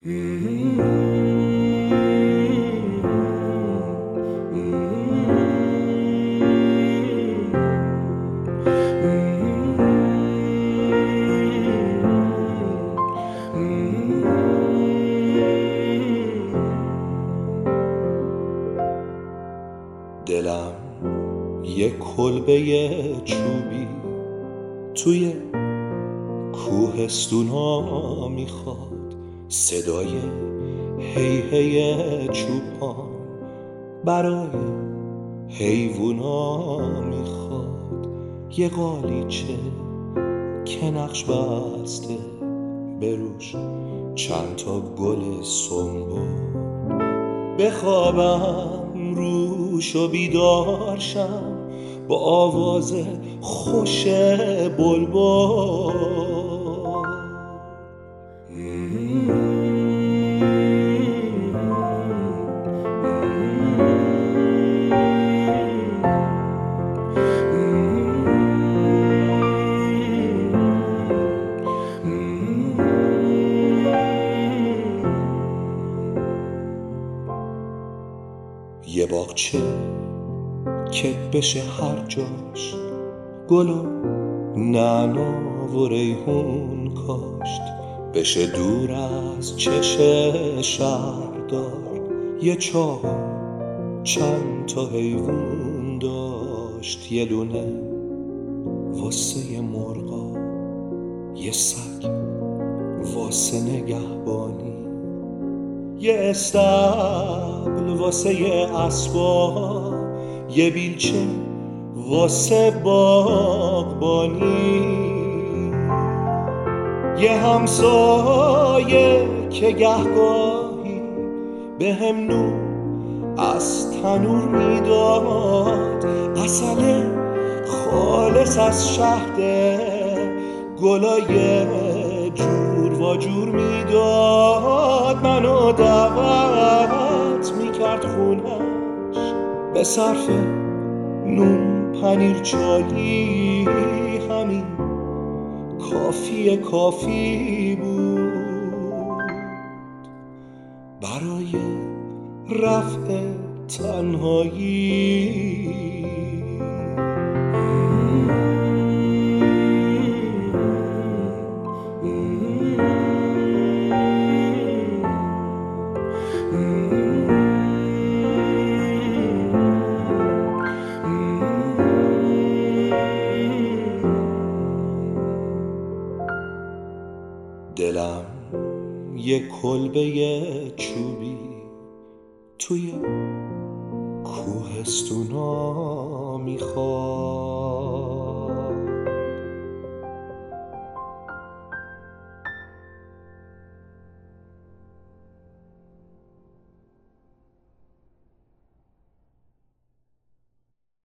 دلم یه کلبه چوبی توی کوهستونا میخواد، صدای هی هی چوپان برای حیوونا میخواد، یه قالیچه که نقش بسته بروش چند تا گل سنبل، بخوابم روش و بیدار شم با آواز خوش بلبل. یه باغچه که بشه هر جاش گل و نعنا و ریحون کاشت، بشه دور از چشم شهردار، یه چاه چند تا حیوون داشت، یه لونه واسه مرغا، یه سگ واسه نگهبانی، یه استبل واسه یه اسبا، یه بیلچه واسه باغبانی، یه همسایه که گهگاهی به هم نور از تنور میداد، عسل خالص از شهد گلای جور و جور میداد، منو دعوت میکرد خونش به صرف نون پنیر چالی، همین کافی بود برای رفع تنهایی. دلم یه کلبه چوبی توی کوهستونا میخواد.